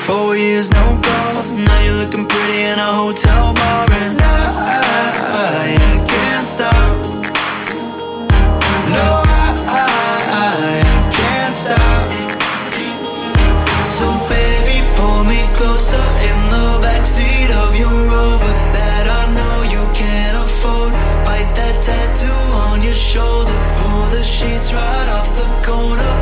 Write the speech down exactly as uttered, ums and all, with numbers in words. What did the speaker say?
Four years, no calls. Now you're looking pretty in a hotel bar, and I, I, I can't stop. No, I, I, I can't stop. So baby, pull me closer in the backseat of your Rover that I know you can't afford. Bite that tattoo on your shoulder, pull the sheets right off the corner